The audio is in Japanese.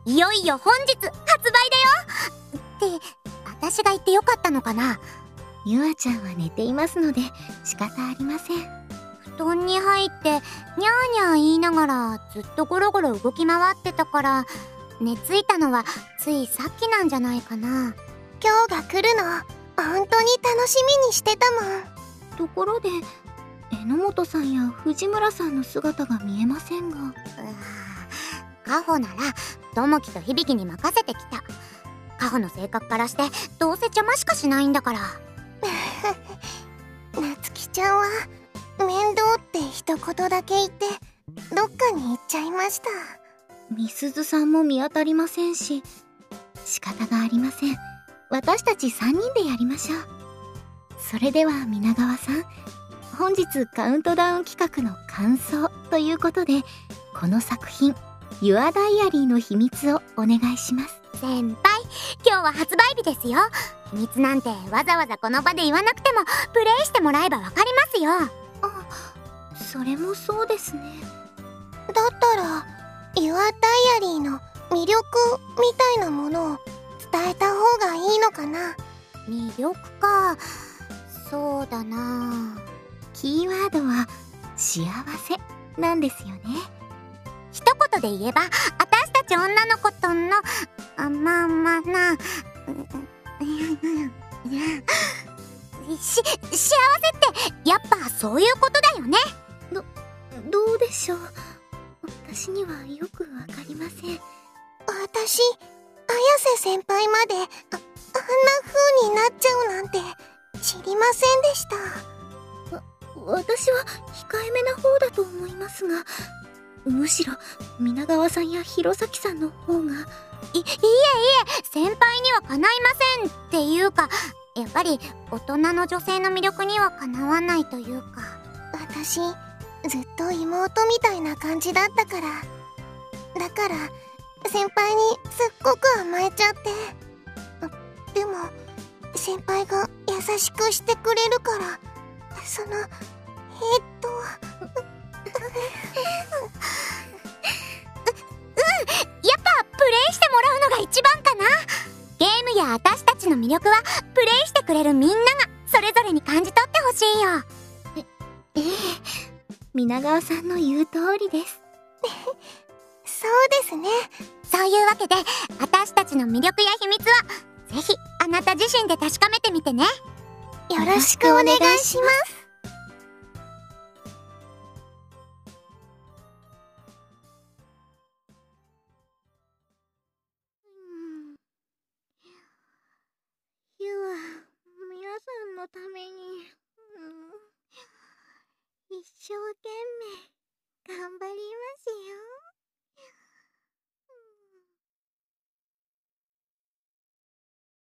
いよいよ本日発売だよって、私が言ってよかったのかな。 ゆあちゃんは寝ていますので仕方ありません。 布団に入ってニャーニャー言いながらずっとゴロゴロ動き回ってたから、寝ついたのはついさっきなんじゃないかな。 今日が来るの本当に楽しみにしてたもん。 ところで榎本さんや藤村さんの姿が見えませんが。 カホなら友樹と響に任せてきた。カホの性格からしてどうせ邪魔しかしないんだから。 夏希ちゃんは面倒って一言だけ言ってどっかに行っちゃいました。 みすずさんも見当たりませんし、仕方がありません。私たち3人でやりましょう。それでは皆川さん、本日カウントダウン企画の感想ということで、この作品「Your Diary」の秘密をお願いします。 先輩、今日は発売日ですよ。秘密なんてわざわざこの場で言わなくてもプレイしてもらえばわかりますよ。 あ、それもそうですね。 だったら「Your Diary」の魅力みたいなものを伝えた方がいいのかな。 魅力か。そうだな。 キーワードは幸せなんですよね。 一言で言えば、私たち女の子とのまあまあな幸せってやっぱそういうことだよね。 どうでしょう。私にはよくわかりません。 私、綾瀬先輩まであんな風になっちゃうなんて知りませんでした。 私は控えめな方だと思いますが、むしろ皆川さんや弘前さんの方が。 いえ先輩にはかないませんっていうか、やっぱり大人の女性の魅力にはかなわないというか。 私ずっと妹みたいな感じだったから、だから先輩にすっごく甘えちゃって。でも先輩が優しくしてくれるから、そのやっぱプレイしてもらうのが一番かな。ゲームや私たちの魅力はプレイしてくれるみんながそれぞれに感じ取ってほしいよ。 ええ、皆川さんの言う通りです。 そうですね。 そういうわけで、私たちの魅力や秘密はぜひあなた自身で確かめてみてね。 よろしくお願いします。 ゆは皆さんのために、一生懸